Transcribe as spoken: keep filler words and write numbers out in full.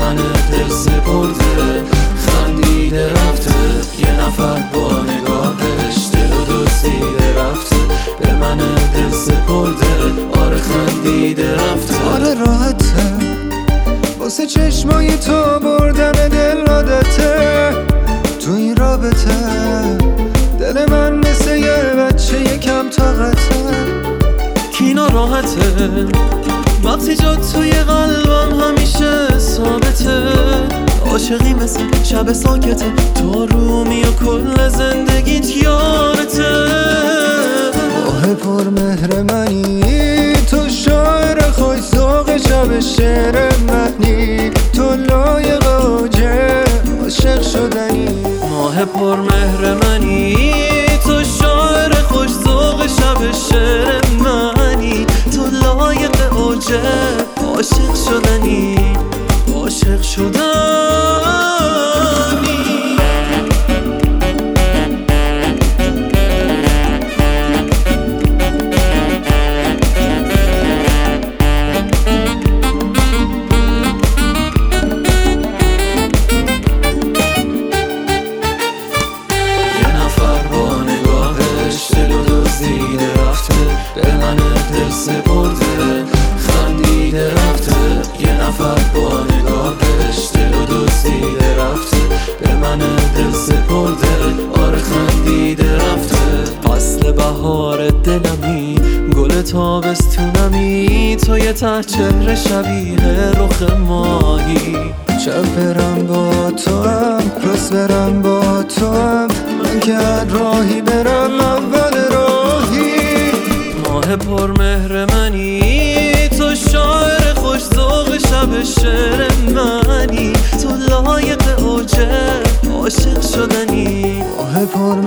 من دل سپرده، خندیده رفته. یه نفر با نگاهش دل و دزدیده رفته، به من دل سپرده. آره خندیده رفته. آره راحته واسه چشمای تو بردن دل عادته. تو این رابطه دل من مثل یه بچه یکم طاقته. کی ناراحته وقتی جا توی قلبم همیشه ثابته. عاشقی مثل شب ساکته، تو رومی و کل زندگیت یارته. ماه پر مهر منی، تو شاعر خوش ذوق شب شعر منی. تو لایق اوجه عاشق شدنی. ماه پر مهر منی، تو شاعر خوش ذوق شب شعر منی. تو لایق اوجه عاشق شدنی، عاشق شدنی. به من دل سپرده، خندیده رفته. یه نفر با نگاهش دل و دزدیده رفته، به من دل سپرده. آره خندیده رفته. فصل بهار دلمی، گل تابستونمی، تو یه ته چهره شبیه رخ ماهی. شب برم با تو هم، روز برم با تو هم، من که راهی برم اول راهی. ماه پر مهر منی، تو شاعر خوش ذوق شب شعر منی. تو لایق اوجه عاشق شدنی. ماه پر